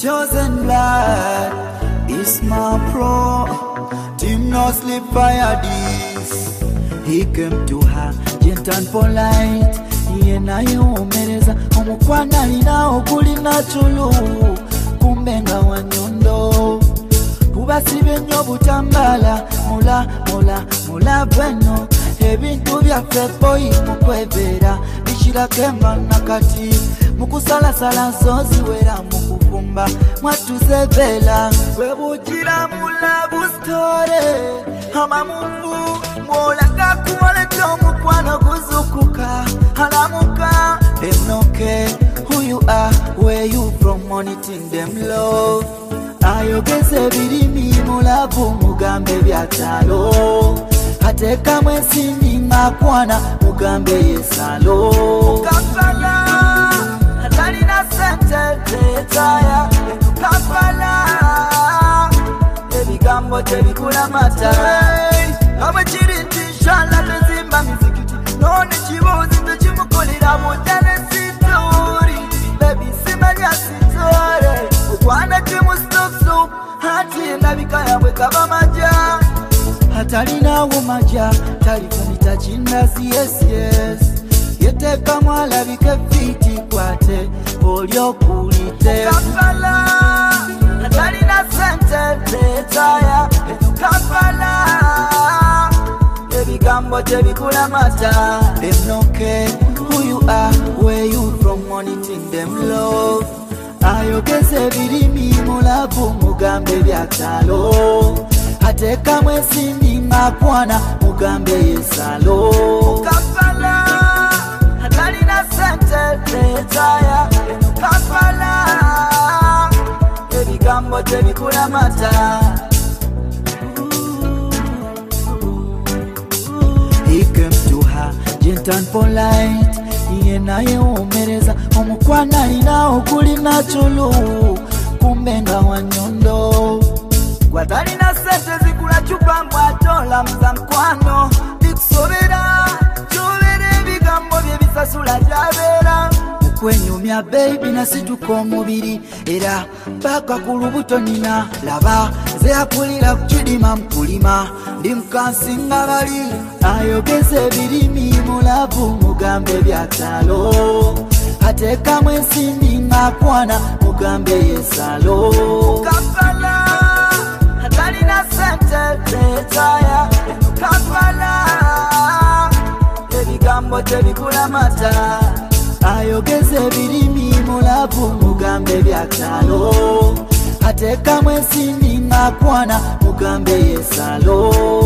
chosen blood is my pro. Team no sleep fire this. He came to her gentle and polite. Yena yumereza omukwana lina okuli nachulu kumbenga wanyondo kubasibe nnyo butambala mula bweno ebintu byaffe boyi mukwebera bikiragema nakati mukusalasala nsozi wera mukuvumba mwatuzebela bwebugira mulabu store amamungu mwolaga kuwaleta omukwano guzukuka halamuka enoke who you are where you from moniting them love ayogeze birimi mulabu mugambe byatalo ateka mwesindi makwana mugambe yesalo Kampala atalina sente tetaya Kampala ebigambo tebikula mata abachiriti shala tezimba mizikiti none chibuzi techimukolera mutane sitori baby simanya sitori ukwana timu stop hati nabika yabwe kaba maja hatalina wumaja talifunita chindazi yes yeteka mwala bike fiti kwate olyo kulite Kampala hatalina sente tetaya Kampala ebigambo tebikula mata enoke who you are where you from moniting them love ayogeze birimi mulabu mugambe byatalo ateka mwesindi makwana mugambe yesalo Kampala atalina sente tetaya Kampala ebigambo tebikula mata He came to her gentle and polite. Yena yumereza omukwana lina okuli nachulu kumbenga wanyondo gwatalina sente zikula chupa mbwatola mza mkwano bikusobera chobere ebigambo byebisasula jabera mukwenyumya baby nasituka omubiri era mpaka ku lubuto nina laba ze akulira kukidima mkulima ndi mukansinga bali ayogeze birimi mulabu mugambe byatalo ateka mwesindi makwana mugambe yesalo Kampala atalina sente tetaya Kampala ebigambo tebikula mata ayogeze birimi mulabu mugambe byatalo ateka mwesindi makwana mugambe yesalo